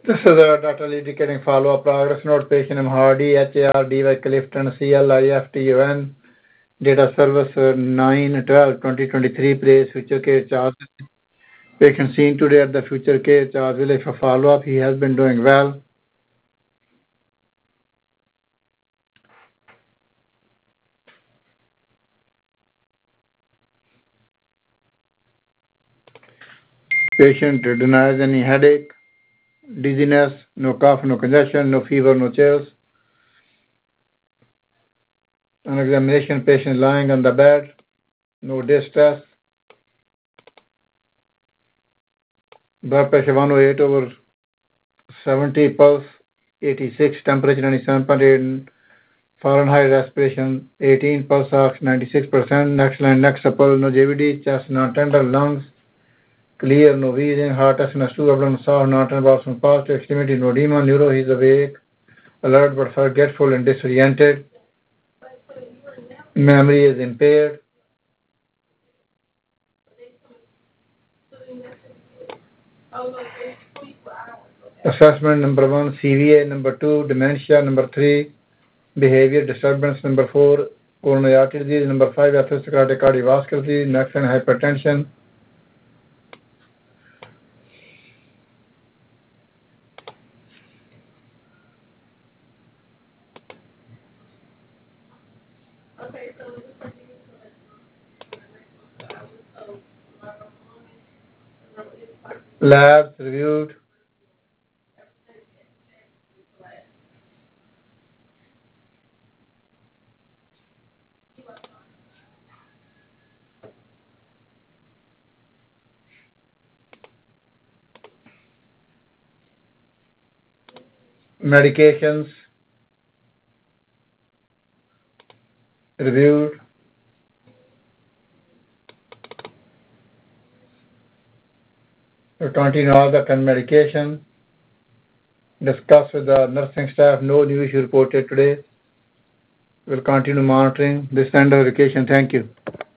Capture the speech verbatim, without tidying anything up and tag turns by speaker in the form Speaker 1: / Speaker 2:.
Speaker 1: This is a data indicating follow-up progress note. Patient M Hardy, H A R D Y Clifton, C L I F T U N. Data service uh, nine twelve twenty twenty-three. Place future care charge. Patient seen today at the future care charge village for follow-up. He has been doing well. Patient denies any headache, dizziness, no cough, no congestion, no fever, no chills. On examination, patient lying on the bed, no distress. Blood pressure one oh eight over seventy, pulse eighty-six, temperature ninety-seven point eight Fahrenheit, respiration eighteen, pulse ox ninety-six percent. Next line, next supple, no J V D, chest non-tender, lungs clear, no wheezing, heart S N S two, abdomen soft, non-tender, balls positive, extremity, no edema, neuro, he's awake, alert but forgetful and disoriented. Memory is impaired. Assessment number one, C V A. Number two, dementia. Number three, behavior disturbance. Number four, coronary artery disease. Number five, atherosclerotic cardiovascular disease. Next one, hypertension. Labs reviewed. Medications reviewed. We continue all the medication. Discuss with the nursing staff. No new issue reported today. We'll continue monitoring this end of education. Thank you.